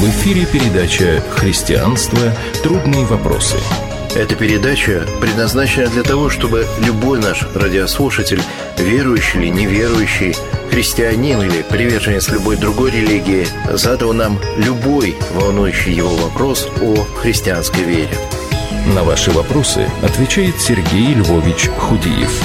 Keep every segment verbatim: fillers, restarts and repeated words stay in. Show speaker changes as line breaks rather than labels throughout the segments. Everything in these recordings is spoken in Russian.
В эфире передача «Христианство. Трудные вопросы».
Эта передача предназначена для того, чтобы любой наш радиослушатель, верующий или неверующий, христианин или приверженец любой другой религии, задал нам любой волнующий его вопрос о христианской вере.
На ваши вопросы отвечает Сергей Львович Худиев.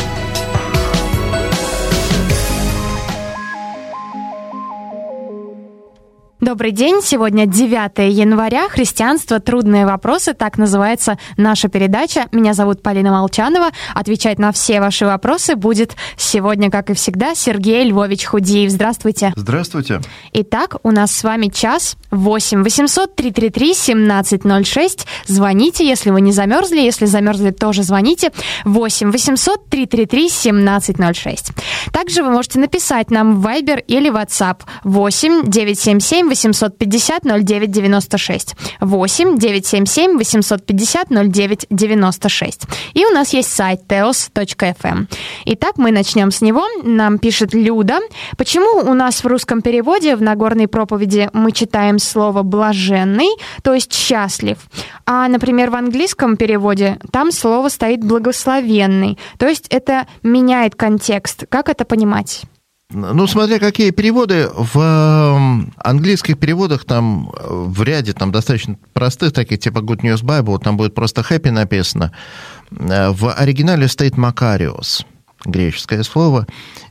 Добрый день. Сегодня девятое января. Христианство. Трудные вопросы. Так называется наша передача. Меня зовут Полина Молчанова. Отвечать на все ваши вопросы будет сегодня, как и всегда, Сергей Львович Худиев. Здравствуйте.
Здравствуйте.
Итак, у нас с вами час. восемь восемьсот триста тридцать три семнадцать ноль шесть. Звоните, если вы не замерзли. Если замерзли, тоже звоните. восемь восемьсот триста тридцать три семнадцать ноль шесть. Также вы можете написать нам в Viber или WhatsApp восемь девятьсот семьдесят семь восемьсот пятьдесят ноль девять девяносто шесть. восемь девятьсот семьдесят семь восемьсот пятьдесят ноль девять девяносто шесть. И у нас есть сайт теос точка эф эм. Итак, мы начнем с него. Нам пишет Люда. Почему у нас в русском переводе в Нагорной проповеди мы читаем слово «блаженный», то есть «счастлив», а, например, в английском переводе там слово стоит «благословенный», то есть это меняет контекст. Как это понимать?
Ну, смотря какие переводы. В английских переводах там в ряде там достаточно простых, таких типа Good News Bible, там будет просто happy написано. В оригинале стоит Макариос, греческое слово.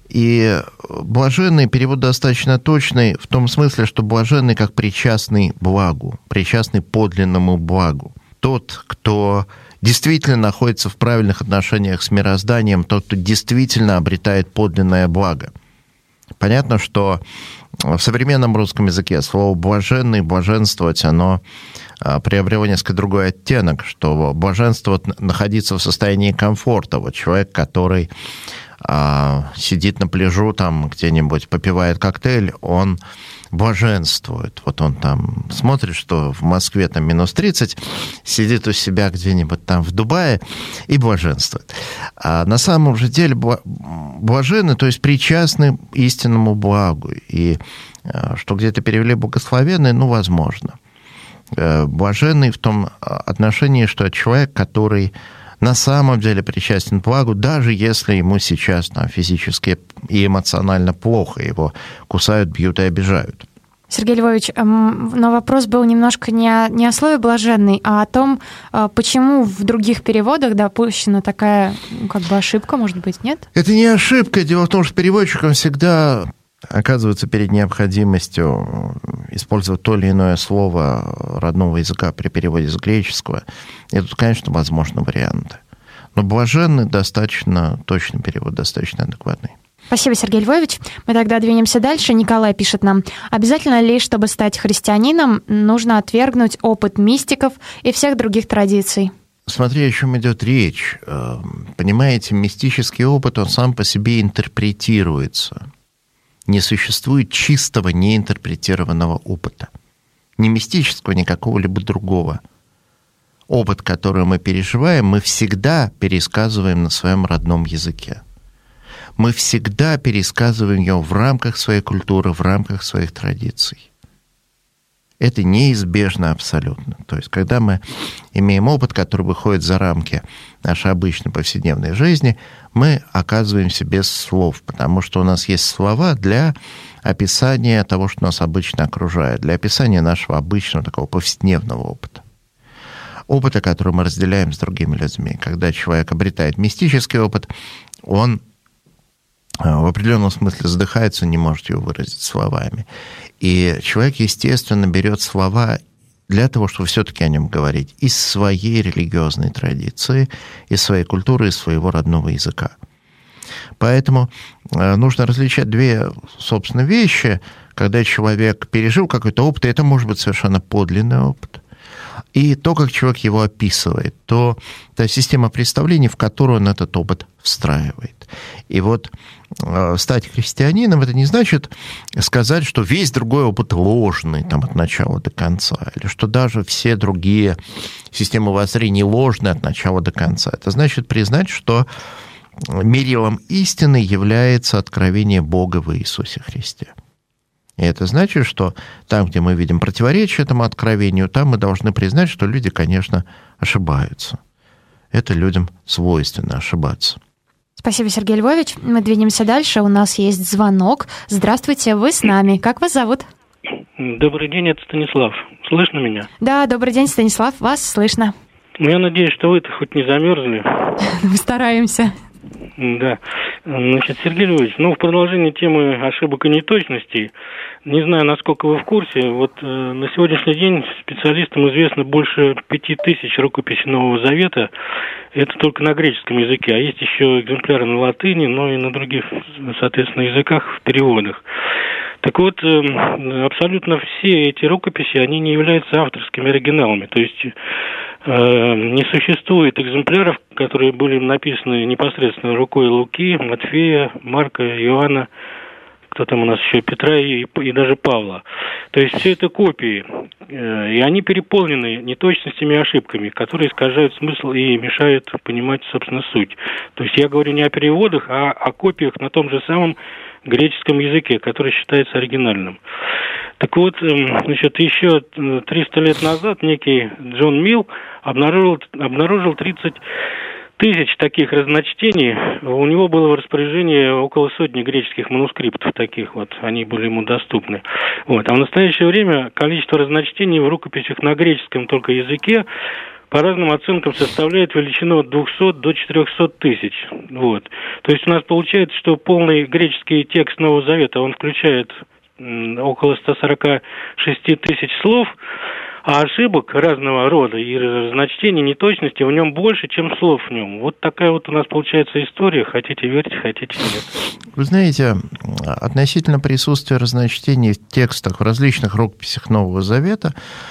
И блаженный перевод достаточно точный в том смысле, что блаженный как причастный благу, причастный подлинному благу. Тот, кто действительно находится в правильных отношениях с мирозданием, тот, кто действительно обретает подлинное благо. Понятно, что в современном русском языке слово «блаженный», «блаженствовать», оно приобрело несколько другой оттенок, что блаженство — находиться в состоянии комфорта. Вот человек, который а, сидит на пляжу, там где-нибудь попивает коктейль, он блаженствует. Вот он там смотрит, что в Москве там минус тридцать, сидит у себя где-нибудь там в Дубае и блаженствует. А на самом же деле блаженны, то есть причастны истинному благу. И что где-то перевели благословенный, ну, возможно. Блаженный в том отношении, что человек, который на самом деле причастен к благу, даже если ему сейчас там, физически и эмоционально плохо, его кусают, бьют и обижают.
Сергей Львович, но вопрос был немножко не о, не о слове «блаженный», а о том, почему в других переводах допущена такая, как бы, ошибка, может быть, нет?
Это не ошибка. Дело в том, что переводчикам всегда оказывается перед необходимостью использовать то или иное слово родного языка при переводе с греческого. И тут, конечно, возможны варианты. Но блаженный достаточно точный перевод, достаточно адекватный.
Спасибо, Сергей Львович. Мы тогда двинемся дальше. Николай пишет нам. Обязательно ли, чтобы стать христианином, нужно отвергнуть опыт мистиков и всех других традиций?
Смотри, о чем идет речь. Понимаете, мистический опыт, он сам по себе интерпретируется. Не существует чистого, неинтерпретированного опыта. Ни мистического, ни какого-либо другого. Опыт, который мы переживаем, мы всегда пересказываем на своем родном языке. Мы всегда пересказываем его в рамках своей культуры, в рамках своих традиций. Это неизбежно абсолютно. То есть, когда мы имеем опыт, который выходит за рамки нашей обычной повседневной жизни, мы оказываемся без слов, потому что у нас есть слова для описания того, что нас обычно окружает, для описания нашего обычного такого повседневного опыта. Опыта, который мы разделяем с другими людьми. Когда человек обретает мистический опыт, он в определенном смысле задыхается, не может его выразить словами. И человек, естественно, берет слова для того, чтобы все-таки о нем говорить из своей религиозной традиции, из своей культуры, из своего родного языка. Поэтому нужно различать две, собственно, вещи. Когда человек пережил какой-то опыт, и это может быть совершенно подлинный опыт, и то, как человек его описывает, то та система представлений, в которую он этот опыт встраивает. И вот стать христианином — это не значит сказать, что весь другой опыт ложный там, от начала до конца, или что даже все другие системы воззрений ложны от начала до конца. Это значит признать, что мерилом истины является откровение Бога в Иисусе Христе. И это значит, что там, где мы видим противоречие этому откровению, там мы должны признать, что люди, конечно, ошибаются. Это людям свойственно ошибаться.
Спасибо, Сергей Львович. Мы двинемся дальше. У нас есть звонок. Здравствуйте, вы с нами. Как вас зовут?
Добрый день, это Станислав. Слышно меня?
Да, добрый день, Станислав. Вас слышно.
Ну, я надеюсь, что вы-то хоть не замерзли.
Мы стараемся.
Да. Значит, Сергей Львович, ну, в продолжение темы ошибок и неточностей, не знаю, насколько вы в курсе, вот э, на сегодняшний день специалистам известно больше пяти тысяч рукописей Нового Завета. Это только на греческом языке, а есть еще экземпляры на латыни, но и на других, соответственно, языках в переводах. Так вот, абсолютно все эти рукописи, они не являются авторскими оригиналами. То есть э, не существует экземпляров, которые были написаны непосредственно рукой Луки, Матфея, Марка, Иоанна, кто там у нас еще, Петра и, и даже Павла. То есть все это копии, э, и они переполнены неточностями и ошибками, которые искажают смысл и мешают понимать, собственно, суть. То есть я говорю не о переводах, а о копиях на том же самом греческом языке, который считается оригинальным. Так вот, значит, еще триста лет назад некий Джон Милл обнаружил, обнаружил тридцать тысяч таких разночтений. У него было в распоряжении около сотни греческих манускриптов таких вот, они были ему доступны. Вот. А в настоящее время количество разночтений в рукописях на греческом только языке по разным оценкам составляет величину от двухсот до четырехсот тысяч. Вот. То есть у нас получается, что полный греческий текст Нового Завета, он включает около ста сорока шести тысяч слов, а ошибок разного рода и разночтений, неточностей в нем больше, чем слов в нем. Вот такая вот у нас получается история. Хотите верьте, хотите нет.
Вы знаете, относительно присутствия разночтений в текстах в различных рукописях Нового Завета,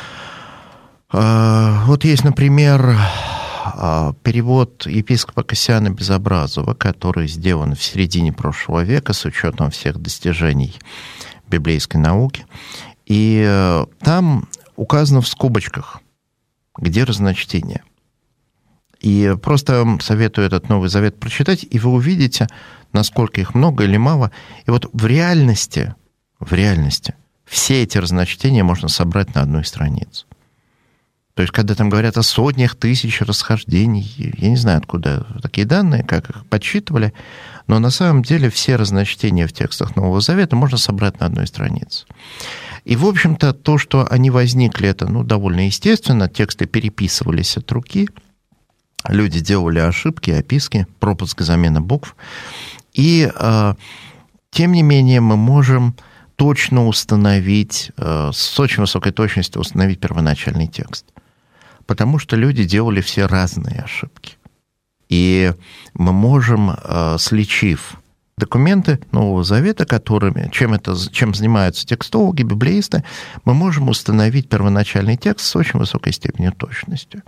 вот есть, например, перевод епископа Кассиана Безобразова, который сделан в середине прошлого века с учетом всех достижений библейской науки. И там указано в скобочках, где разночтение. И просто советую этот Новый Завет прочитать, и вы увидите, насколько их много или мало. И вот в реальности, в реальности все эти разночтения можно собрать на одной странице. То есть, когда там говорят о сотнях тысяч расхождений, я не знаю, откуда такие данные, как их подсчитывали, но на самом деле все разночтения в текстах Нового Завета можно собрать на одной странице. И, в общем-то, то, что они возникли, это ну, довольно естественно. Тексты переписывались от руки, люди делали ошибки, описки, пропуск, замена букв. И, э, тем не менее, мы можем точно установить, э, с очень высокой точностью установить первоначальный текст. Потому что люди делали все разные ошибки. И мы можем, сличив документы Нового Завета, которыми, чем, это, чем занимаются текстологи, библеисты, мы можем установить первоначальный текст с очень высокой степенью точности.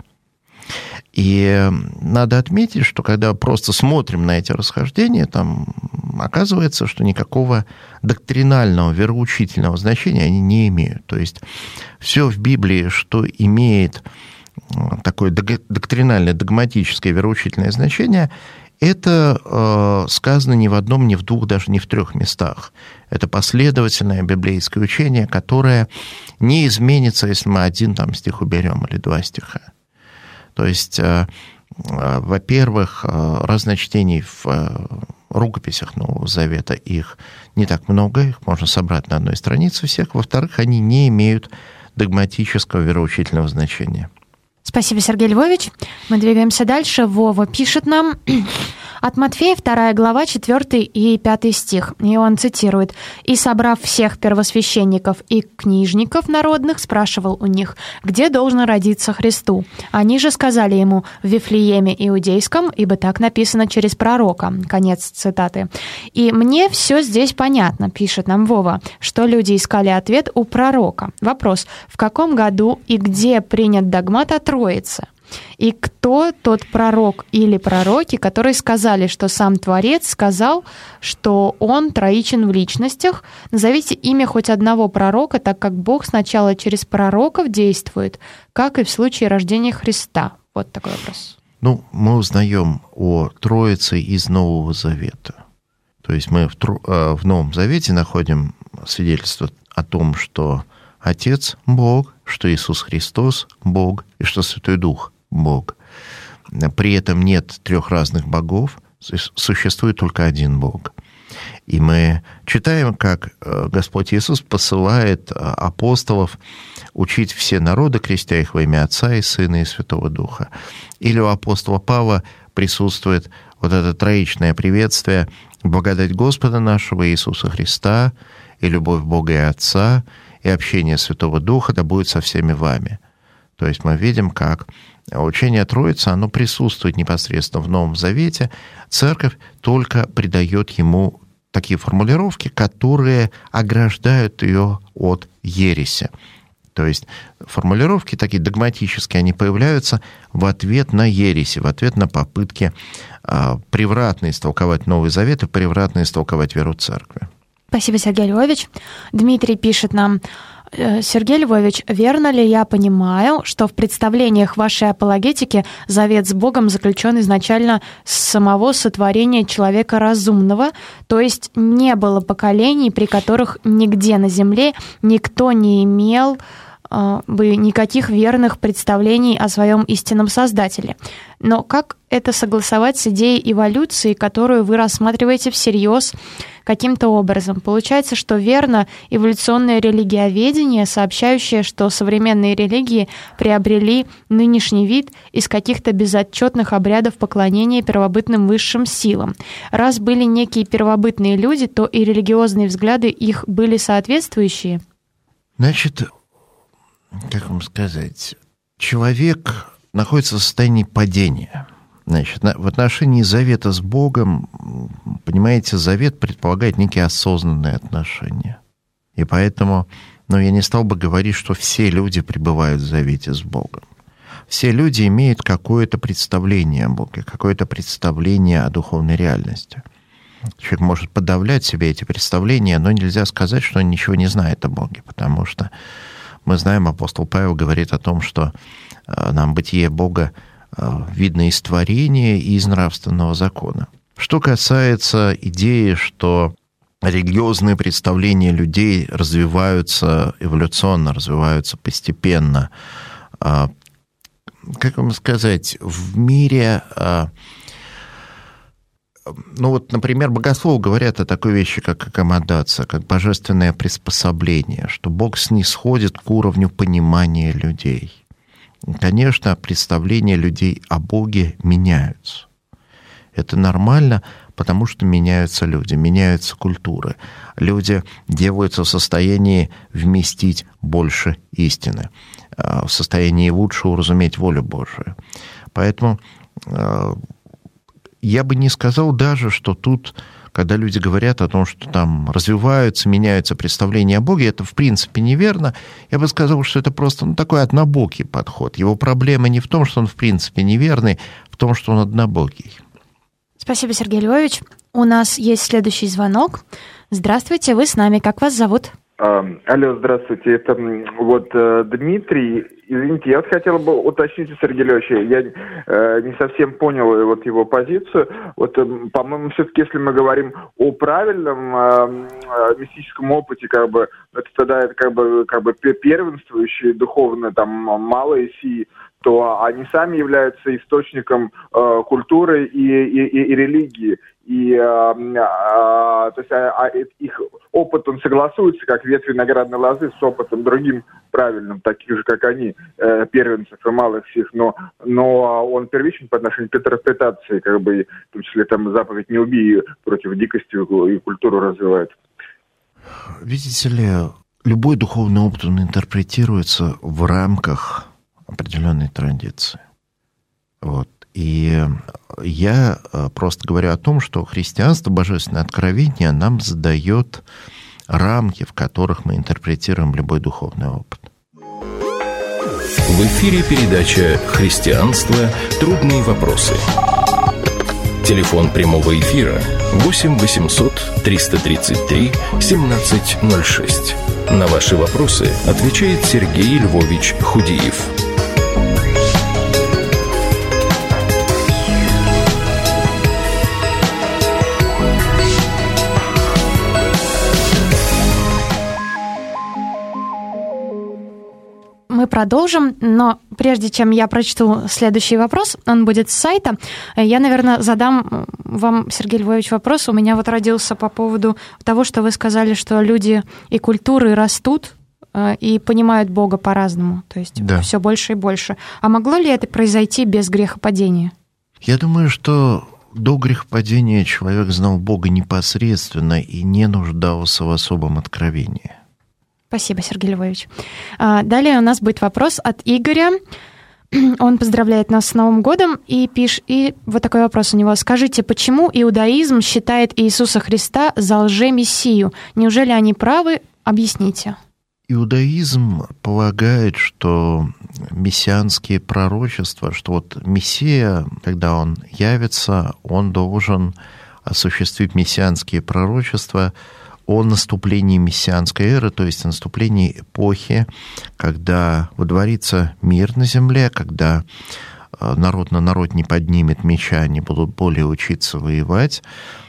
И надо отметить, что когда просто смотрим на эти расхождения, там оказывается, что никакого доктринального, вероучительного значения они не имеют. То есть все в Библии, что имеет такое доктринальное, догматическое, вероучительное значение, это э, сказано ни в одном, ни в двух, даже не в трех местах. Это последовательное библейское учение, которое не изменится, если мы один там стих уберем или два стиха. То есть, э, э, во-первых, э, разночтений в э, рукописях Нового Завета, их не так много, их можно собрать на одной странице всех. Во-вторых, они не имеют догматического, вероучительного значения.
Спасибо, Сергей Львович. Мы двигаемся дальше. Вова пишет нам от Матфея, вторая глава, четвёртый и пятый стих. И он цитирует. «И, собрав всех первосвященников и книжников народных, спрашивал у них, где должно родиться Христу. Они же сказали ему, в Вифлееме Иудейском, ибо так написано через пророка». Конец цитаты. «И мне все здесь понятно», пишет нам Вова, что люди искали ответ у пророка. Вопрос, в каком году и где принят догмат о Троице? И кто тот пророк или пророки, которые сказали, что сам Творец сказал, что он троичен в личностях? Назовите имя хоть одного пророка, так как Бог сначала через пророков действует, как и в случае рождения Христа. Вот такой вопрос.
Ну, мы узнаем о Троице из Нового Завета. То есть мы в, в Новом Завете находим свидетельство о том, что Отец – Бог, что Иисус Христос – Бог и что Святой Дух – Бог. При этом нет трех разных богов, существует только один Бог. И мы читаем, как Господь Иисус посылает апостолов учить все народы, крестя их во имя Отца и Сына и Святого Духа. Или у апостола Павла присутствует вот это троичное приветствие: благодать Господа нашего Иисуса Христа и любовь Бога и Отца и общение Святого Духа да будет со всеми вами. То есть мы видим, как учение Троицы, оно присутствует непосредственно в Новом Завете. Церковь только придает ему такие формулировки, которые ограждают ее от ереси. То есть формулировки такие догматические, они появляются в ответ на ереси, в ответ на попытки э, превратно истолковать Новый Завет и превратно истолковать веру Церкви.
Спасибо, Сергей Львович. Дмитрий пишет нам: Сергей Львович, верно ли я понимаю, что в представлениях вашей апологетики завет с Богом заключен изначально с самого сотворения человека разумного, то есть не было поколений, при которых нигде на земле никто не имел э, бы никаких верных представлений о своем истинном Создателе? Но как это согласовать с идеей эволюции, которую вы рассматриваете всерьез каким-то образом? Получается, что верно эволюционное религиоведение, сообщающее, что современные религии приобрели нынешний вид из каких-то безотчетных обрядов поклонения первобытным высшим силам. Раз были некие первобытные люди, то и религиозные взгляды их были соответствующие?
Значит, как вам сказать, человек находится в состоянии падения. Значит, в отношении завета с Богом, понимаете, завет предполагает некие осознанные отношения. И поэтому, ну, я не стал бы говорить, что все люди пребывают в завете с Богом. Все люди имеют какое-то представление о Боге, какое-то представление о духовной реальности. Человек может подавлять себе эти представления, но нельзя сказать, что он ничего не знает о Боге, потому что мы знаем, апостол Павел говорит о том, что нам бытие Бога видно из творения и из нравственного закона. Что касается идеи, что религиозные представления людей развиваются эволюционно, развиваются постепенно, как вам сказать, в мире... Ну вот, например, богословы говорят о такой вещи, как аккомодация, как божественное приспособление, что Бог снисходит к уровню понимания людей. Конечно, представления людей о Боге меняются. Это нормально, потому что меняются люди, меняются культуры. Люди делаются в состоянии вместить больше истины, в состоянии лучше уразуметь волю Божию. Поэтому я бы не сказал даже, что тут, когда люди говорят о том, что там развиваются, меняются представления о Боге, это в принципе неверно. Я бы сказал, что это просто ну, такой однобокий подход. Его проблема не в том, что он в принципе неверный, в том, что он однобокий.
Спасибо, Сергей Львович. У нас есть следующий звонок. Здравствуйте, вы с нами. Как вас зовут?
А, алло, здравствуйте. Это вот Дмитрий. Извините, я вот хотел бы уточнить у Сергея Львовича, я э, не совсем понял вот его позицию. Вот, э, по-моему, все-таки, если мы говорим о правильном э, э, мистическом опыте, как бы, это тогда это как бы, как бы первенствующие духовно, там, малые сии, то они сами являются источником э, культуры и, и, и, и религии. И э, э, то есть, а, а, их опыт, он согласуется, как ветвь виноградной лозы, с опытом другим правильным, таких же, как они, э, первенцев и малых всех, но, но он первичен по отношению к интерпретации, как бы, в том числе там заповедь «не убий» против дикости и культуру развивает.
Видите ли, любой духовный опыт, он интерпретируется в рамках определенной традиции. Вот. И я просто говорю о том, что христианство, божественное откровение нам задает рамки, в которых мы интерпретируем любой духовный опыт.
В эфире передача «Христианство. Трудные вопросы». Телефон прямого эфира восемь восемьсот триста тридцать три семнадцать ноль шесть. На ваши вопросы отвечает Сергей Львович Худиев.
Мы продолжим, но прежде чем я прочту следующий вопрос, он будет с сайта, я, наверное, задам вам, Сергей Львович, вопрос. У меня вот родился по поводу того, что вы сказали, что люди и культуры растут и понимают Бога по-разному, то есть да. все больше и больше. А могло ли это произойти без грехопадения? Я думаю, что до грехопадения человек знал Бога непосредственно и не нуждался в особом откровении. Спасибо, Сергей Львович. Далее у нас будет вопрос от Игоря. Он поздравляет нас с Новым годом и пишет, и вот такой вопрос у него. Скажите, почему иудаизм считает Иисуса Христа за лжемессию? Неужели они правы? Объясните. Иудаизм полагает, что мессианские пророчества, что вот Мессия, когда он явится, он должен осуществить мессианские пророчества о наступлении мессианской эры, то есть о наступлении эпохи, когда водворится мир на земле, когда народ на народ не поднимет меча, не будут более учиться воевать,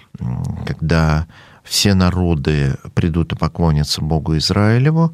когда все народы придут и поклонятся Богу Израилеву,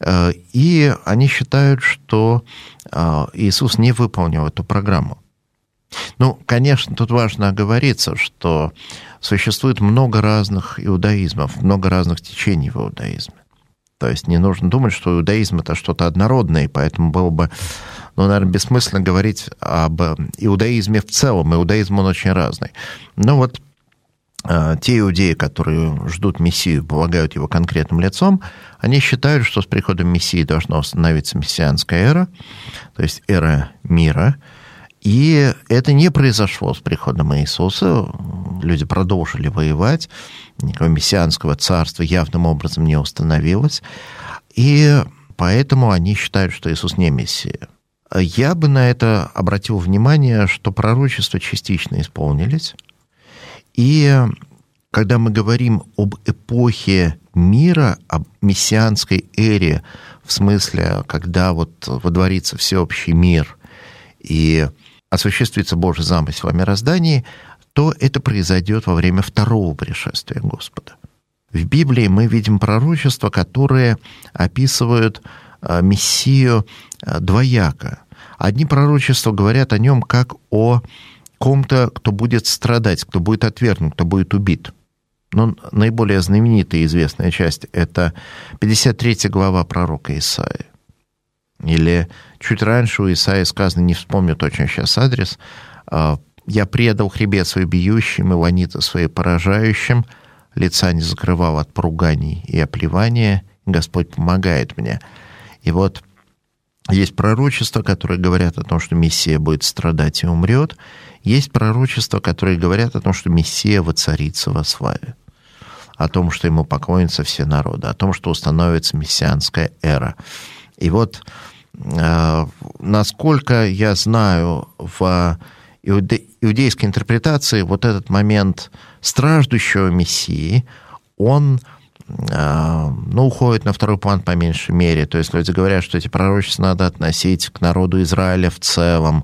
и они считают, что Иисус не выполнил эту программу. Ну, конечно, тут важно оговориться, что существует много разных иудаизмов, много разных течений в иудаизме. То есть не нужно думать, что иудаизм — это что-то однородное, и поэтому было бы, ну, наверное, бессмысленно говорить об иудаизме в целом. Иудаизм, он очень разный. Но вот те иудеи, которые ждут Мессию, полагают его конкретным лицом, они считают, что с приходом Мессии должна установиться мессианская эра, то есть эра мира. И это не произошло с приходом Иисуса. Люди продолжили воевать, никакого мессианского царства явным образом не установилось. И поэтому они считают, что Иисус не Мессия. Я бы на это обратил внимание, что пророчества частично исполнились. И когда мы говорим об эпохе мира, об мессианской эре, в смысле, когда вот водворится всеобщий мир и осуществится Божий замысел о мироздании, то это произойдет во время второго пришествия Господа. В Библии мы видим пророчества, которые описывают Мессию двояко. Одни пророчества говорят о нем как о ком-то, кто будет страдать, кто будет отвергнут, кто будет убит. Но наиболее знаменитая и известная часть — это пятьдесят третья глава пророка Исаии. Или чуть раньше у Исаии сказано, не вспомню точно сейчас адрес, «Я предал хребет свой бьющим и ланиты свои поражающим, лица не закрывал от поруганий и оплевания, Господь помогает мне». И вот есть пророчества, которые говорят о том, что Мессия будет страдать и умрет. Есть пророчества, которые говорят о том, что Мессия воцарится во славе, о том, что ему поклонятся все народы, о том, что установится мессианская эра. И вот, э, насколько я знаю, в иуде- иудейской интерпретации вот этот момент страждущего Мессии, он э, ну, уходит на второй план по меньшей мере. То есть люди говорят, что эти пророчества надо относить к народу Израиля в целом.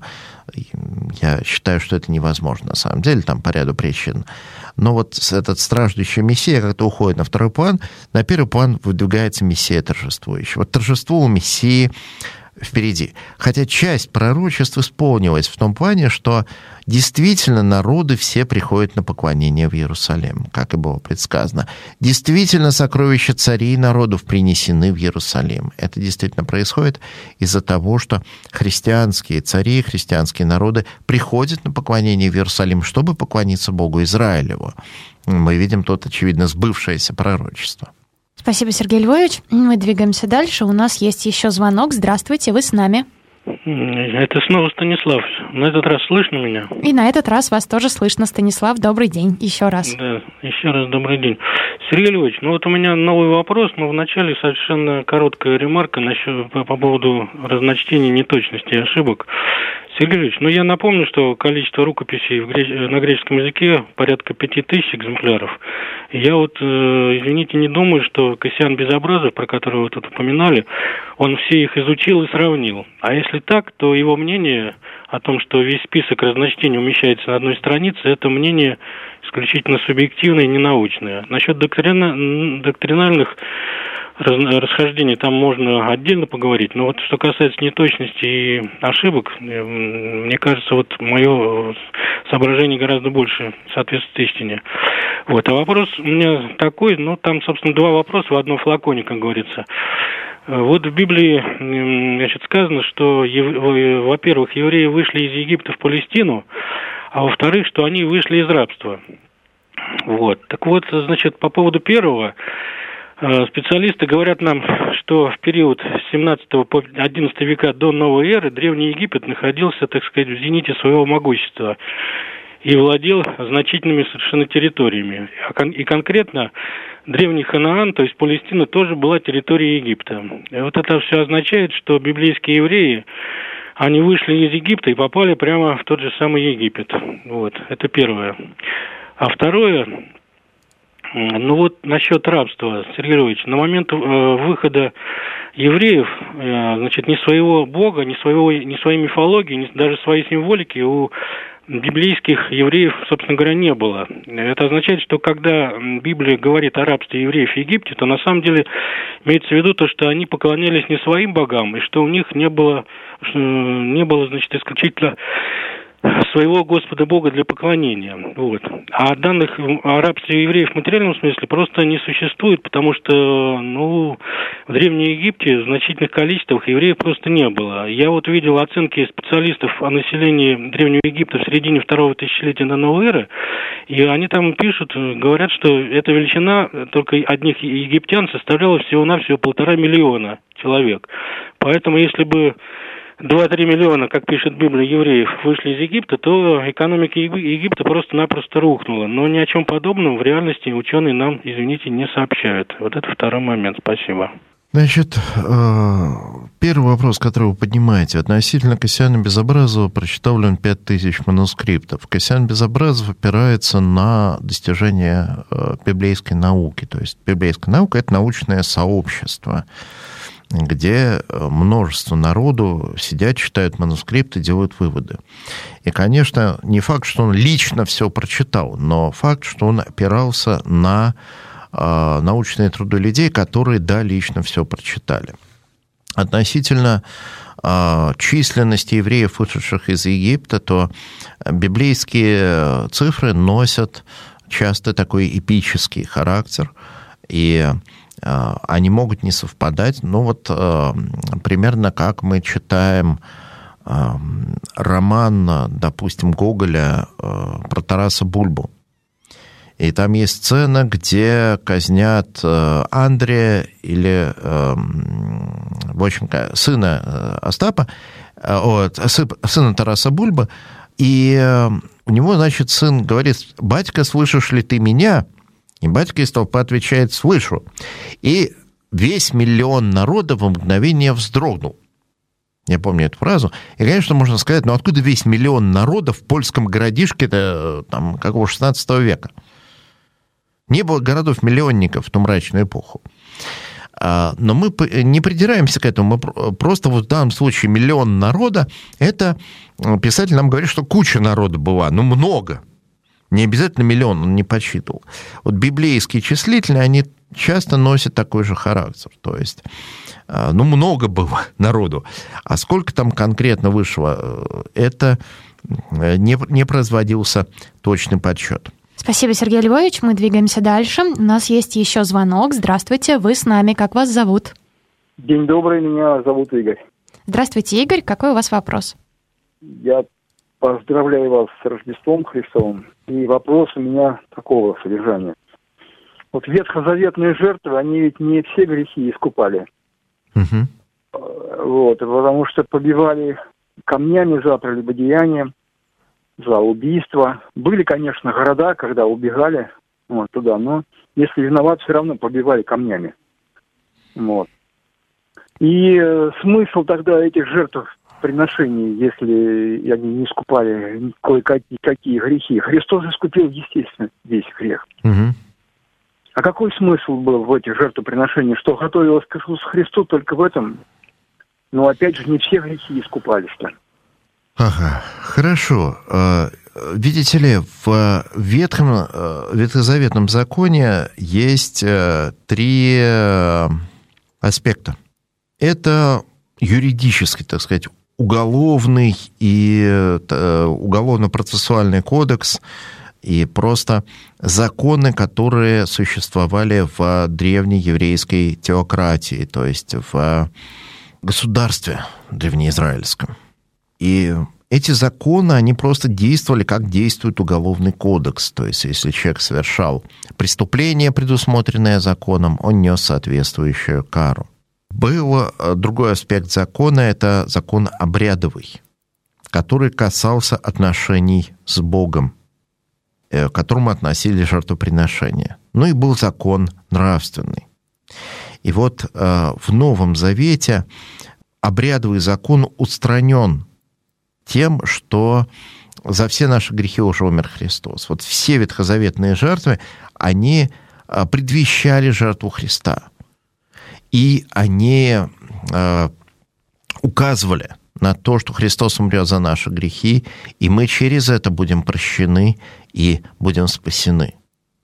Я считаю, что это невозможно на самом деле, там по ряду причин. Но вот этот страждущий Мессия как-то уходит на второй план, на первый план выдвигается Мессия торжествующий. Вот торжество у Мессии впереди. Хотя часть пророчеств исполнилась в том плане, что действительно народы все приходят на поклонение в Иерусалим, как и было предсказано. Действительно сокровища царей и народов принесены в Иерусалим. Это действительно происходит из-за того, что христианские цари, христианские народы приходят на поклонение в Иерусалим, чтобы поклониться Богу Израилеву. Мы видим тут, очевидно, сбывшееся пророчество. Спасибо, Сергей Львович. Мы двигаемся дальше. У нас есть еще звонок. Здравствуйте, вы с нами.
Это снова Станислав. На этот раз слышно меня?
И на этот раз вас тоже слышно, Станислав. Добрый день еще раз.
Да, еще раз добрый день. Сергей Львович, ну вот у меня новый вопрос, но вначале совершенно короткая ремарка насчет, по, по поводу разночтений, неточностей и ошибок. Сергей Львович, ну я напомню, что количество рукописей в греч... на греческом языке порядка пяти тысяч экземпляров. Я вот, э, извините, не думаю, что Кассиан Безобразов, про которого вы тут упоминали, он все их изучил и сравнил. А если так, то его мнение о том, что весь список разночтений умещается на одной странице, это мнение исключительно субъективное и ненаучное. Насчет доктрина... доктринальных расхождений, там можно отдельно поговорить. Но вот что касается неточности и ошибок, мне кажется, вот мое соображение гораздо больше соответствует истине. Вот. А вопрос у меня такой, ну, там, собственно, два вопроса в одном флаконе, как говорится. Вот в Библии, значит, сказано, что, во-первых, евреи вышли из Египта в Палестину, а во-вторых, что они вышли из рабства. Вот. Так вот, значит, по поводу первого, специалисты говорят нам, что в период с семнадцатого по одиннадцатый века до новой эры Древний Египет находился, так сказать, в зените своего могущества и владел значительными совершенно территориями. И конкретно Древний Ханаан, то есть Палестина, тоже была территорией Египта. И вот это все означает, что библейские евреи, они вышли из Египта и попали прямо в тот же самый Египет. Вот, это первое. А второе, ну вот насчет рабства, Сергей Львович, на момент э, выхода евреев, э, значит, ни своего бога, ни, своего, ни своей мифологии, ни даже своей символики у библейских евреев, собственно говоря, не было. Это означает, что когда Библия говорит о рабстве евреев в Египте, то на самом деле имеется в виду то, что они поклонялись не своим богам, и что у них не было, не было, значит, исключительно своего Господа Бога для поклонения. Вот. А данных о рабстве евреев в материальном смысле просто не существует, потому что, ну, в Древнем Египте в значительных количествах евреев просто не было. Я вот видел оценки специалистов о населении Древнего Египта в середине второго тысячелетия до новой эры, и они там пишут, говорят, что эта величина только одних египтян составляла всего-навсего полтора миллиона человек. Поэтому, если бы два-три миллиона, как пишет Библия, евреев вышли из Египта, то экономика Египта просто-напросто рухнула. Но ни о чем подобном в реальности ученые нам, извините, не сообщают. Вот это второй момент. Спасибо.
Значит, первый вопрос, который вы поднимаете, относительно Кассиана Безобразова прочитал пять тысяч манускриптов. Кассиан Безобразов опирается на достижения библейской науки. То есть библейская наука – это научное сообщество, где множество народу сидят, читают манускрипты, делают выводы. И, конечно, не факт, что он лично все прочитал, но факт, что он опирался на э, научные труды людей, которые, да, лично все прочитали. Относительно э, численности евреев, вышедших из Египта, то библейские цифры носят часто такой эпический характер, и они могут не совпадать, ну вот э, примерно как мы читаем э, роман, допустим, Гоголя э, про Тараса Бульбу. И там есть сцена, где казнят э, Андрея или, э, в общем, сына Остапа, э, вот, сына Тараса Бульбы, и э, у него, значит, сын говорит: «Батька, слышишь ли ты меня?» И батька из толпы отвечает: «Слышу». И весь миллион народа в мгновение вздрогнул. Я помню эту фразу. И, конечно, можно сказать, ну откуда весь миллион народа в польском городишке-то, там, какого шестнадцатого века? Не было городов-миллионников в ту мрачную эпоху. Но мы не придираемся к этому. Мы просто вот в данном случае миллион народа, это писатель нам говорит, что куча народа была, ну много. Не обязательно миллион, он не подсчитывал. Вот библейские числительные, они часто носят такой же характер. То есть, ну, много было народу. А сколько там конкретно вышло, это не, не производился точный подсчет.
Спасибо, Сергей Львович. Мы двигаемся дальше. У нас есть еще звонок. Здравствуйте, вы с нами. Как вас зовут?
День добрый, меня зовут Игорь.
Здравствуйте, Игорь. Какой у вас вопрос?
Я поздравляю вас с Рождеством Христовым. И вопрос у меня такого содержания. Вот ветхозаветные жертвы, они ведь не все грехи искупали.
Uh-huh.
Вот, потому что побивали камнями за прелюбодеяние, за убийство. Были, конечно, города, когда убегали вот, туда, но если виноват, все равно побивали камнями. Вот. И э, смысл тогда этих жертв приношений, если они не искупали кое-какие какие грехи. Христос искупил, естественно, весь грех.
Угу.
А какой смысл был в этих жертвоприношениях? Что готовилось к Иисусу Христу только в этом? Но опять же, не все грехи искупались-то.
Ага, хорошо. Видите ли, в Ветхом, Ветхозаветном законе есть три аспекта. Это юридический, так сказать, уголовный и уголовно-процессуальный кодекс и просто законы, которые существовали в древней еврейской теократии, то есть в государстве древнеизраильском. И эти законы, они просто действовали, как действует уголовный кодекс. То есть, если человек совершал преступление, предусмотренное законом, он нес соответствующую кару. Был другой аспект закона, это закон обрядовый, который касался отношений с Богом, к которому относили жертвоприношения. Ну и был закон нравственный. И вот в Новом Завете обрядовый закон устранен тем, что за все наши грехи уже умер Христос. Вот все ветхозаветные жертвы, они предвещали жертву Христа. И они э, указывали на то, что Христос умрет за наши грехи, и мы через это будем прощены и будем спасены.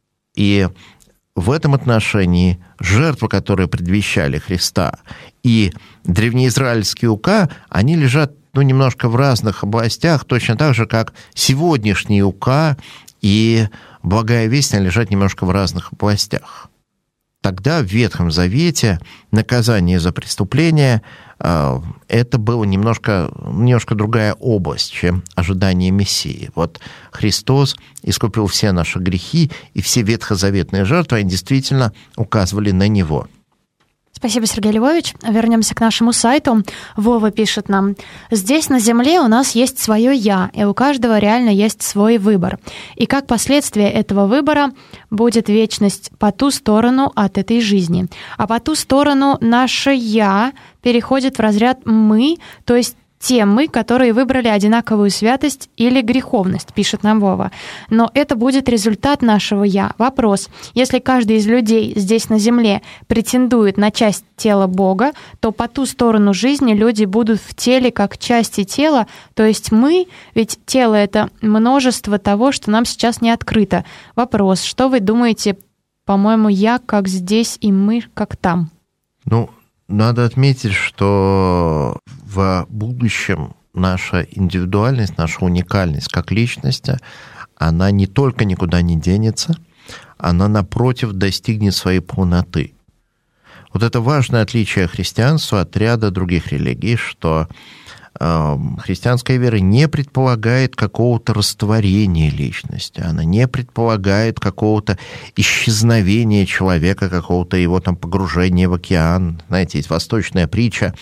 И в этом отношении жертвы, которые предвещали Христа, и древнеизраильские ука, они лежат ну, немножко в разных областях, точно так же, как сегодняшние ука и благая весть лежат немножко в разных областях. Тогда в Ветхом Завете наказание за преступление э, это была немножко, немножко другая область, чем ожидание Мессии. Вот Христос искупил все наши грехи, и все ветхозаветные жертвы, они действительно указывали на Него.
Спасибо, Сергей Львович. Вернемся к нашему сайту. Вова пишет нам: «Здесь на Земле у нас есть свое «я», и у каждого реально есть свой выбор. И как последствие этого выбора будет вечность по ту сторону от этой жизни. А по ту сторону наше «я» переходит в разряд «мы», то есть те мы, которые выбрали одинаковую святость или греховность», пишет нам Вова. «Но это будет результат нашего «я». Вопрос: если каждый из людей здесь на земле претендует на часть тела Бога, то по ту сторону жизни люди будут в теле как части тела, то есть мы, ведь тело — это множество того, что нам сейчас не открыто. Вопрос: что вы думаете, по-моему, «я» как здесь и «мы» как там?»
Ну, надо отметить, что в будущем наша индивидуальность, наша уникальность как личности, она не только никуда не денется, она, напротив, достигнет своей полноты. Вот это важное отличие христианства от ряда других религий, что э, христианская вера не предполагает какого-то растворения личности, она не предполагает какого-то исчезновения человека, какого-то его там погружения в океан. Знаете, есть восточная притча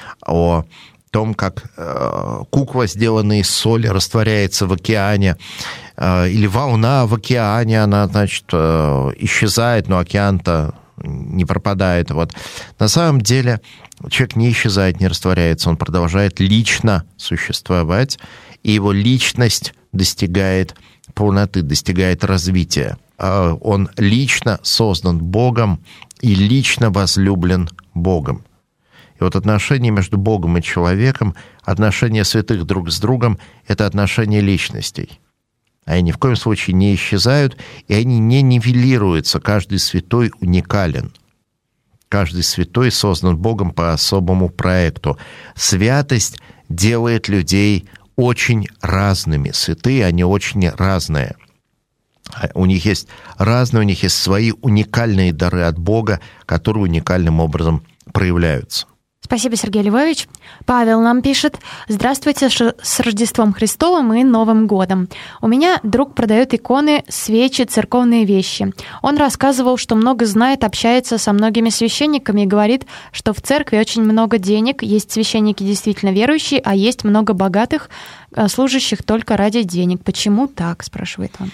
о том, как э, кукла, сделанная из соли, растворяется в океане, э, или волна в океане, она, значит, э, исчезает, но океан-то не пропадает. Вот. На самом деле человек не исчезает, не растворяется, он продолжает лично существовать, и его личность достигает полноты, достигает развития. Он лично создан Богом и лично возлюблен Богом. И вот отношения между Богом и человеком, отношения святых друг с другом — это отношения личностей. Они ни в коем случае не исчезают, и они не нивелируются. Каждый святой уникален. Каждый святой создан Богом по особому проекту. Святость делает людей очень разными. Святые, они очень разные. У них есть разные, у них есть свои уникальные дары от Бога, которые уникальным образом проявляются.
Спасибо, Сергей Львович. Павел нам пишет: «Здравствуйте, с Рождеством Христовым и Новым годом. У меня друг продает иконы, свечи, церковные вещи. Он рассказывал, что много знает, общается со многими священниками и говорит, что в церкви очень много денег, есть священники действительно верующие, а есть много богатых, служащих только ради денег. Почему так?» спрашивает он.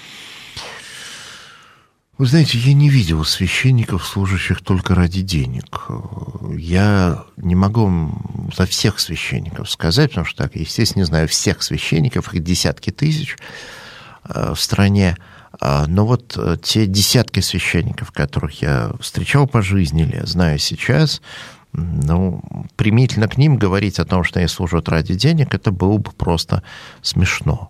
Вы знаете, я не видел священников, служащих только ради денег. Я не могу за всех священников сказать, потому что так, естественно, не знаю всех священников, их десятки тысяч в стране. Но вот те десятки священников, которых я встречал по жизни или знаю сейчас, ну, примительно к ним говорить о том, что они служат ради денег, это было бы просто смешно.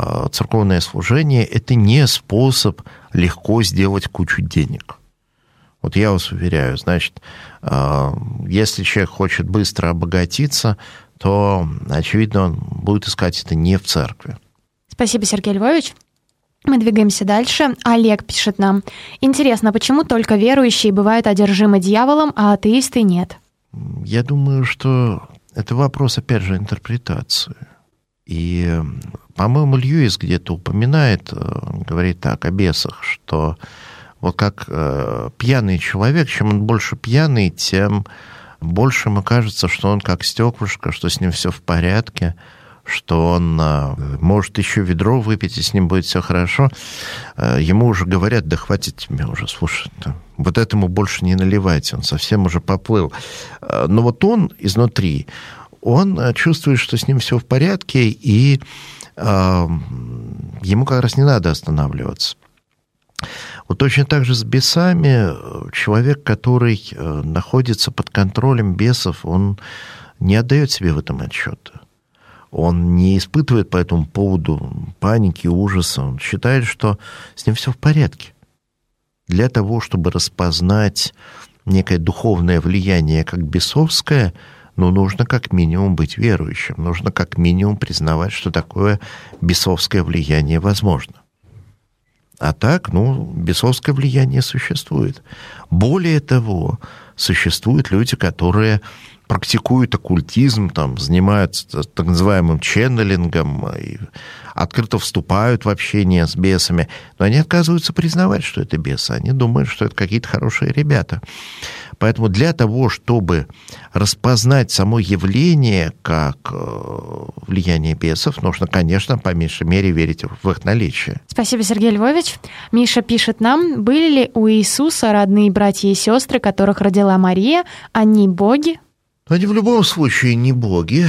Церковное служение — это не способ легко сделать кучу денег. Вот я вас уверяю, значит, если человек хочет быстро обогатиться, то, очевидно, он будет искать это не в церкви.
Спасибо, Сергей Львович. Мы двигаемся дальше. Олег пишет нам. Интересно, почему только верующие бывают одержимы дьяволом, а атеисты нет?
Я думаю, что это вопрос, опять же, интерпретации. И, по-моему, Льюис где-то упоминает, говорит так о бесах, что вот как э, пьяный человек, чем он больше пьяный, тем больше ему кажется, что он как стеклышко, что с ним все в порядке, что он э, может еще ведро выпить, и с ним будет все хорошо. Э, ему уже говорят, да хватит тебе уже, слушай, да, вот этому больше не наливайте, он совсем уже поплыл. Э, но вот он изнутри, он чувствует, что с ним все в порядке, и э, ему как раз не надо останавливаться. Вот точно так же с бесами человек, который находится под контролем бесов, он не отдает себе в этом отчета. Он не испытывает по этому поводу паники, ужаса. Он считает, что с ним все в порядке. Для того, чтобы распознать некое духовное влияние как бесовское, ну, нужно как минимум быть верующим. Нужно как минимум признавать, что такое бесовское влияние возможно. А так, ну, бесовское влияние существует. Более того, существуют люди, которые практикуют оккультизм, там, занимаются так называемым ченнелингом, и открыто вступают в общение с бесами, но они отказываются признавать, что это бесы. Они думают, что это какие-то хорошие ребята. Поэтому для того, чтобы распознать само явление как влияние бесов, нужно, конечно, по меньшей мере верить в их наличие.
Спасибо, Сергей Львович. Миша пишет нам, были ли у Иисуса родные братья и сестры, которых родила Мария, они боги?
Они в любом случае не боги,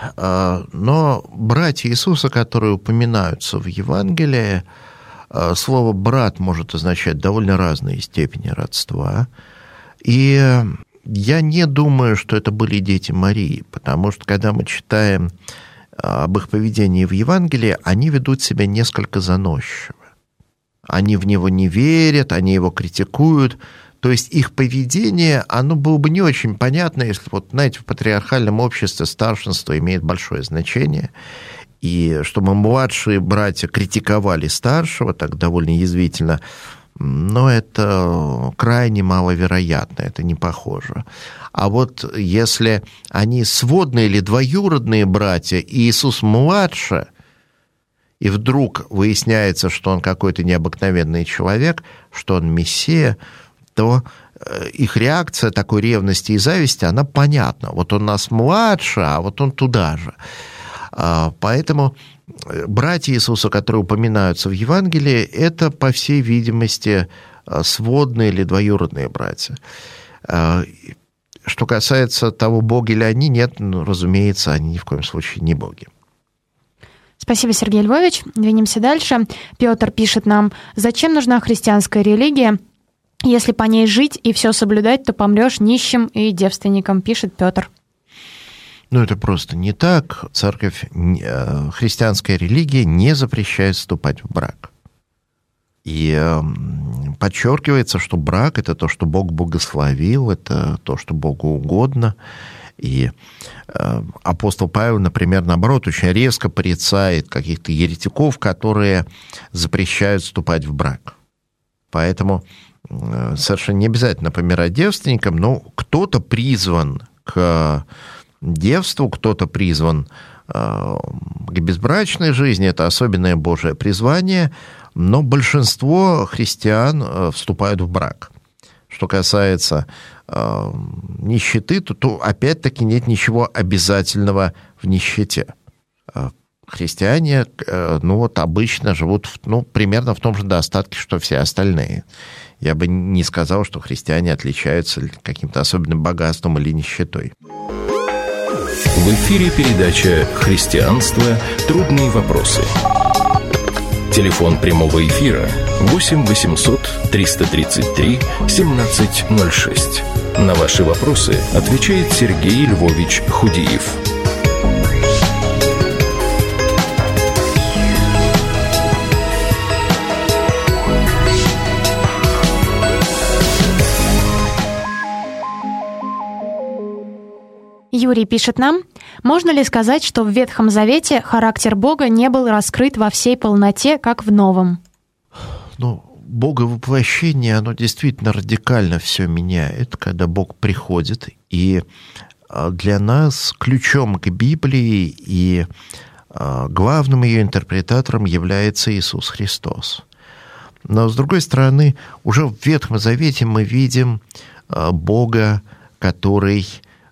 но братья Иисуса, которые упоминаются в Евангелии, слово «брат» может означать довольно разные степени родства. И я не думаю, что это были дети Марии, потому что, когда мы читаем об их поведении в Евангелии, они ведут себя несколько заносчиво. Они в него не верят, они его критикуют. То есть их поведение, оно было бы не очень понятно, если, вот, знаете, в патриархальном обществе старшинство имеет большое значение, и чтобы младшие братья критиковали старшего, так довольно язвительно, но это крайне маловероятно, это не похоже. А вот если они сводные или двоюродные братья, и Иисус младше, и вдруг выясняется, что он какой-то необыкновенный человек, что он Мессия, то их реакция такой ревности и зависти, она понятна. Вот он нас младше, а вот он туда же. Поэтому братья Иисуса, которые упоминаются в Евангелии, это, по всей видимости, сводные или двоюродные братья. Что касается того, боги ли они, нет, ну, разумеется, они ни в коем случае не боги.
Спасибо, Сергей Львович. Двинемся дальше. Петр пишет нам, зачем нужна христианская религия? Если по ней жить и все соблюдать, то помрешь нищим и девственником, пишет Петр.
Ну, это просто не так. Церковь, христианская религия не запрещает вступать в брак. И подчеркивается, что брак – это то, что Бог благословил, это то, что Богу угодно. И апостол Павел, например, наоборот, очень резко порицает каких-то еретиков, которые запрещают вступать в брак. Поэтому совершенно не обязательно помирать девственником, но кто-то призван к девству, кто-то призван к безбрачной жизни, это особенное Божие призвание, но большинство христиан вступают в брак. Что касается нищеты, то, то опять-таки нет ничего обязательного в нищете. Христиане, ну вот, обычно живут, ну, примерно в том же достатке, что все остальные. Я бы не сказал, что христиане отличаются каким-то особенным богатством или нищетой.
В эфире передача «Христианство. Трудные вопросы». Телефон прямого эфира восемь восемьсот триста тридцать три семнадцать ноль шесть. На ваши вопросы отвечает Сергей Львович Худиев.
Юрий пишет нам, можно ли сказать, что в Ветхом Завете характер Бога не был раскрыт во всей полноте, как в Новом?
Ну, Боговоплощение, оно действительно радикально все меняет, когда Бог приходит, и для нас ключом к Библии и главным ее интерпретатором является Иисус Христос. Но, с другой стороны, уже в Ветхом Завете мы видим Бога, который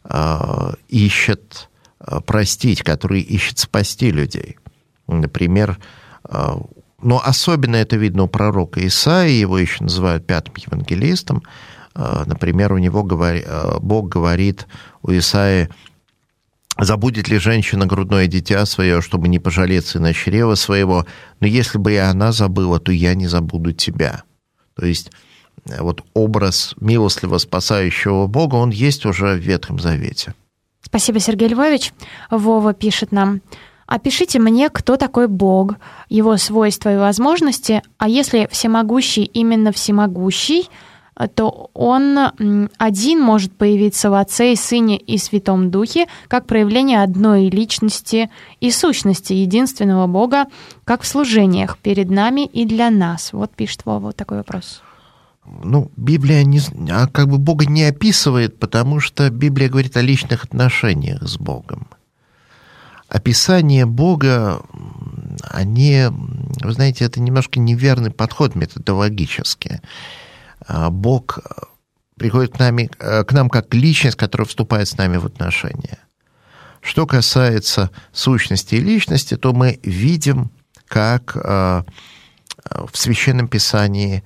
ищет простить, который ищет спасти людей. Например, но особенно это видно у пророка Исаии, его еще называют пятым евангелистом. Например, у него говори, Бог говорит у Исаии: «Забудет ли женщина грудное дитя свое, чтобы не пожалеть сына чрева своего? Но если бы и она забыла, то я не забуду тебя». То есть вот образ милостливо спасающего Бога, он есть уже в Ветхом Завете.
Спасибо, Сергей Львович. Вова пишет нам: опишите мне, кто такой Бог, его свойства и возможности, а если всемогущий именно всемогущий, то он один может появиться в Отце и Сыне и Святом Духе как проявление одной личности и сущности единственного Бога, как в служениях перед нами и для нас. Вот пишет Вова вот такой вопрос.
Ну, Библия не, а как бы Бога не описывает, потому что Библия говорит о личных отношениях с Богом. Описание Бога, они, вы знаете, это немножко неверный подход методологически. Бог приходит к, нами, к нам как личность, которая вступает с нами в отношения. Что касается сущности и личности, то мы видим, как в Священном Писании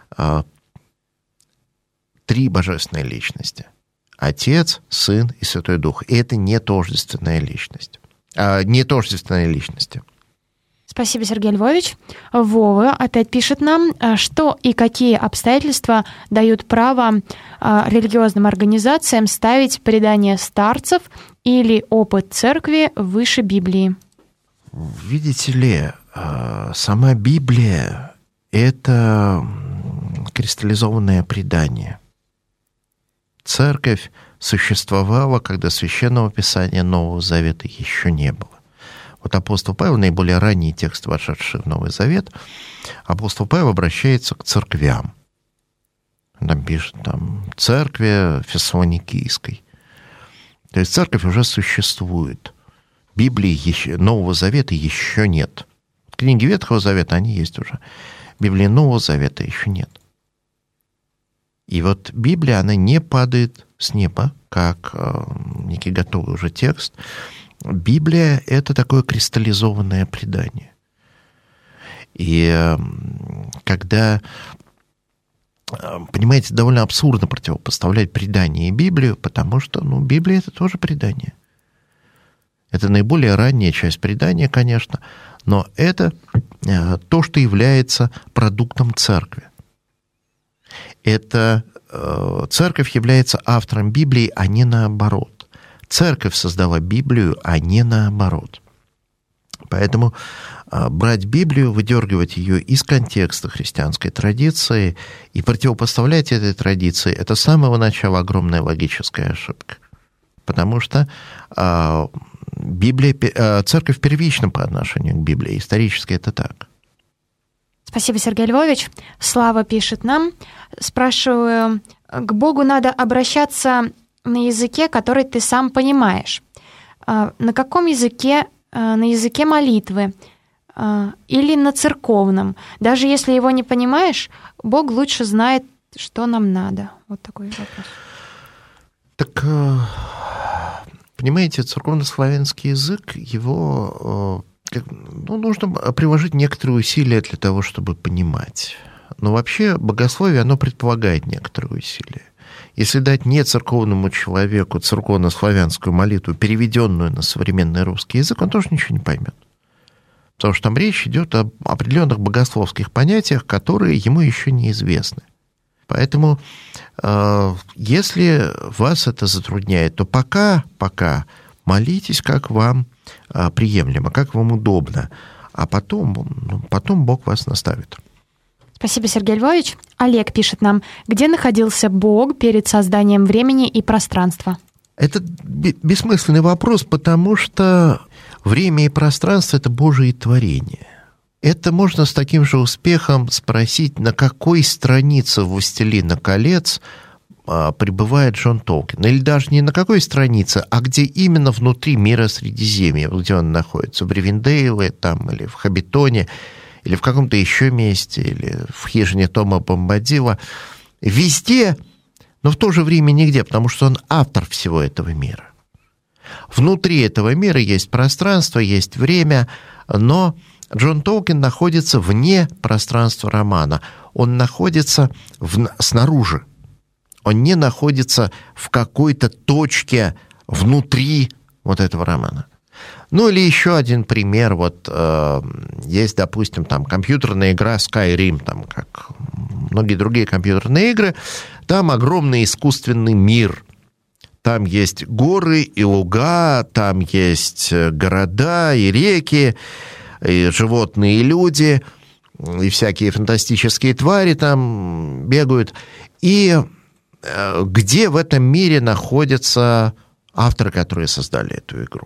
три божественные личности. Отец, Сын и Святой Дух. И это не тождественная личность. А, не тождественные личности.
Спасибо, Сергей Львович. Вова опять пишет нам, что и какие обстоятельства дают право религиозным организациям ставить предания старцев или опыт церкви выше Библии.
Видите ли, сама Библия — это кристаллизованное предание. Церковь существовала, когда Священного Писания Нового Завета еще не было. Вот апостол Павел, наиболее ранний текст, вошедший в Новый Завет, апостол Павел обращается к церквям. Он пишет там «церкви Фессалоникийской». То есть церковь уже существует. Библии еще, Нового Завета еще нет. Книги Ветхого Завета, они есть уже. Библии Нового Завета еще нет. И вот Библия, она не падает с неба, как э, некий готовый уже текст. Библия — это такое кристаллизованное предание. И э, когда, э, понимаете, довольно абсурдно противопоставлять предание и Библию, потому что, ну, Библия — это тоже предание. Это наиболее ранняя часть предания, конечно, но это э, то, что является продуктом церкви. Это э, церковь является автором Библии, а не наоборот. Церковь создала Библию, а не наоборот. Поэтому э, брать Библию, выдергивать ее из контекста христианской традиции и противопоставлять этой традиции — это с самого начала огромная логическая ошибка. Потому что э, Библия, э, церковь первична по отношению к Библии. Исторически это так.
Спасибо, Сергей Львович. Слава пишет нам. Спрашиваю, к Богу надо обращаться на языке, который ты сам понимаешь. На каком языке? На языке молитвы или на церковном? Даже если его не понимаешь, Бог лучше знает, что нам надо. Вот такой вопрос.
Так, понимаете, церковнославянский язык, его... Ну, нужно приложить некоторые усилия для того, чтобы понимать. Но вообще богословие, оно предполагает некоторые усилия. Если дать не церковному человеку церковно-славянскую молитву, переведенную на современный русский язык, он тоже ничего не поймет. Потому что там речь идет об определенных богословских понятиях, которые ему еще неизвестны. Поэтому, если вас это затрудняет, то пока, пока молитесь, как вам приемлемо, как вам удобно, а потом, ну, потом Бог вас наставит.
Спасибо, Сергей Львович. Олег пишет нам, где находился Бог перед созданием времени и пространства?
Это бессмысленный вопрос, потому что время и пространство – это Божие творение. Это можно с таким же успехом спросить, на какой странице «Властелина колец» пребывает Джон Толкин. Или даже не на какой странице, а где именно внутри мира Средиземья, где он находится. В Ривендейле там, или в Хоббитоне, или в каком-то еще месте, или в хижине Тома Бомбадила. Везде, но в то же время нигде, потому что он автор всего этого мира. Внутри этого мира есть пространство, есть время, но Джон Толкин находится вне пространства романа. Он находится в, снаружи. Он не находится в какой-то точке внутри вот этого романа. Ну, или еще один пример. Вот э, есть, допустим, там компьютерная игра Skyrim, там, как многие другие компьютерные игры. Там огромный искусственный мир. Там есть горы и луга, там есть города и реки, и животные, и люди, и всякие фантастические твари там бегают. И где в этом мире находятся авторы, которые создали эту игру?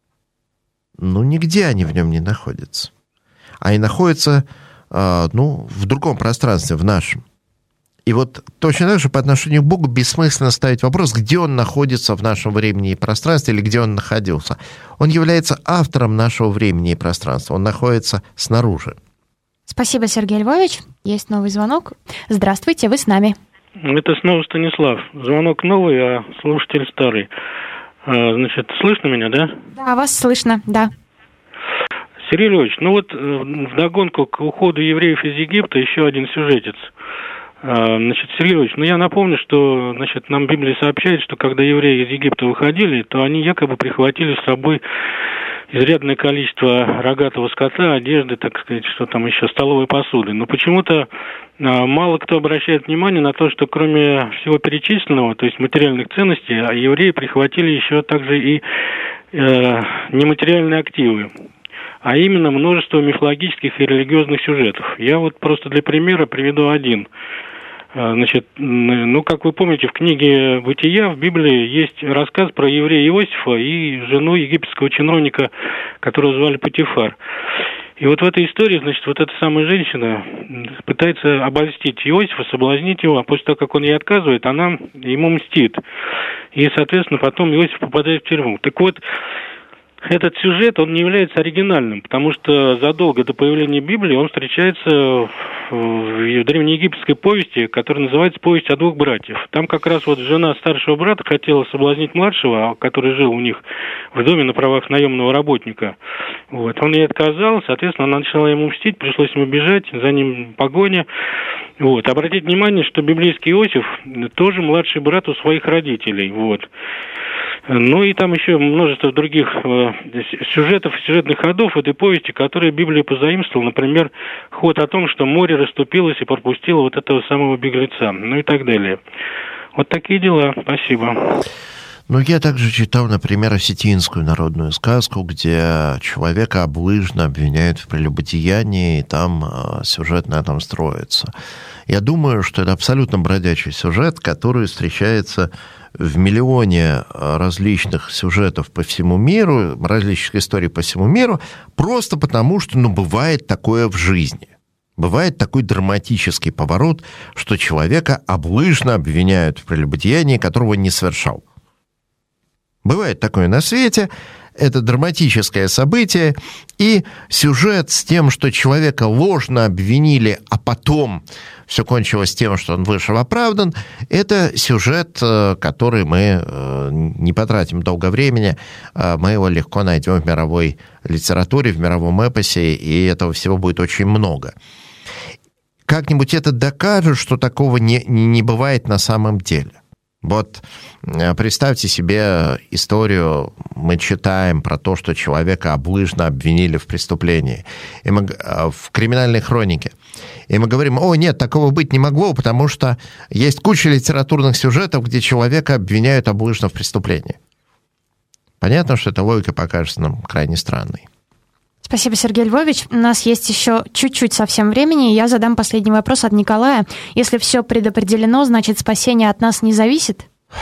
Ну, нигде они в нем не находятся. Они находятся, ну, в другом пространстве, в нашем. И вот точно так же по отношению к Богу бессмысленно ставить вопрос, где он находится в нашем времени и пространстве, или где он находился. Он является автором нашего времени и пространства. Он находится снаружи.
Спасибо, Сергей Львович. Есть новый звонок. Здравствуйте, вы с нами.
Это снова Станислав. Звонок новый, а слушатель старый. Значит, слышно меня, да?
Да, вас слышно, да.
Сергей Львович, ну вот вдогонку к уходу евреев из Египта еще один сюжетец. Значит, Сергей Львович, ну я напомню, что, значит, нам Библия сообщает, что когда евреи из Египта выходили, то они якобы прихватили с собой изрядное количество рогатого скота, одежды, так сказать, что там еще, столовой посуды. Но почему-то мало кто обращает внимание на то, что кроме всего перечисленного, то есть материальных ценностей, евреи прихватили еще также и э, нематериальные активы, а именно множество мифологических и религиозных сюжетов. Я вот просто для примера приведу один. Значит, ну, как вы помните, в книге «Бытия» в Библии есть рассказ про еврея Иосифа и жену египетского чиновника, которого звали Потифар. И вот в этой истории, значит, вот эта самая женщина пытается обольстить Иосифа, соблазнить его, а после того, как он ей отказывает, она ему мстит. И, соответственно, потом Иосиф попадает в тюрьму. Так вот, этот сюжет, он не является оригинальным, потому что задолго до появления Библии он встречается в древнеегипетской повести, которая называется «Повесть о двух братьев». Там как раз вот жена старшего брата хотела соблазнить младшего, который жил у них в доме на правах наемного работника. Вот. Он ей отказал, соответственно, она начала ему мстить, пришлось ему бежать, за ним погоня. Вот. Обратите внимание, что библейский Иосиф тоже младший брат у своих родителей. Вот. Ну и там еще множество других э, сюжетов и сюжетных ходов в этой повести, которые Библия позаимствовала. Например, ход о том, что море расступилось и пропустило вот этого самого беглеца. Ну и так далее. Вот такие дела. Спасибо.
Ну, я также читал, например, осетинскую народную сказку, где человека облыжно обвиняют в прелюбодеянии, и там э, сюжет на этом строится. Я думаю, что это абсолютно бродячий сюжет, который встречается в миллионе различных сюжетов по всему миру, различных историй по всему миру, просто потому, что, ну, бывает такое в жизни. Бывает такой драматический поворот, что человека облыжно обвиняют в прелюбодеянии, которого он не совершал. Бывает такое на свете, это драматическое событие, и сюжет с тем, что человека ложно обвинили, а потом все кончилось тем, что он вышел оправдан, это сюжет, который мы не потратим долго времени, мы его легко найдем в мировой литературе, в мировом эпосе, и этого всего будет очень много. Как-нибудь это докажет, что такого не, не бывает на самом деле. Вот представьте себе историю, мы читаем про то, что человека облыжно обвинили в преступлении, и мы, в криминальной хронике. И мы говорим, о, нет, такого быть не могло, потому что есть куча литературных сюжетов, где человека обвиняют облыжно в преступлении. Понятно, что эта логика покажется нам крайне странной.
Спасибо, Сергей Львович. У нас есть еще чуть-чуть совсем времени. Я задам последний вопрос от Николая. Если все предопределено, значит, спасение от нас не зависит?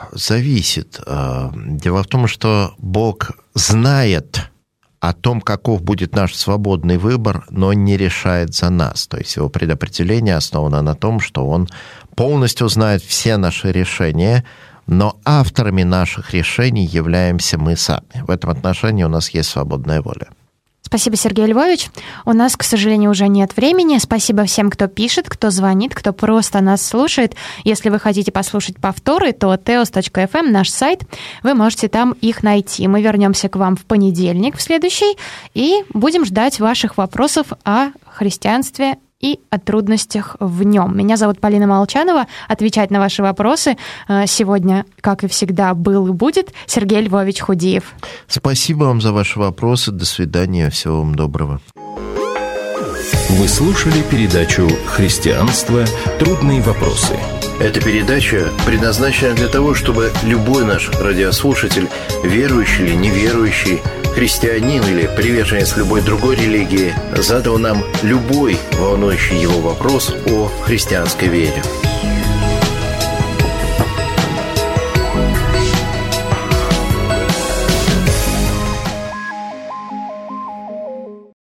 зависит. Дело в том, что Бог знает о том, каков будет наш свободный выбор, но не решает за нас. То есть его предопределение основано на том, что он полностью знает все наши решения, но авторами наших решений являемся мы сами. В этом отношении у нас есть свободная воля.
Спасибо, Сергей Львович. У нас, к сожалению, уже нет времени. Спасибо всем, кто пишет, кто звонит, кто просто нас слушает. Если вы хотите послушать повторы, то теос точка эф эм, наш сайт, вы можете там их найти. Мы вернемся к вам в понедельник, в следующий, и будем ждать ваших вопросов о христианстве и о трудностях в нем. Меня зовут Полина Молчанова. Отвечать на ваши вопросы сегодня, как и всегда, был и будет Сергей Львович Худиев.
Спасибо вам за ваши вопросы. До свидания. Всего вам доброго.
Вы слушали передачу «Христианство. Трудные вопросы».
Эта передача предназначена для того, чтобы любой наш радиослушатель, верующий или неверующий, христианин или приверженец любой другой религии, задал нам любой волнующий его вопрос о христианской вере.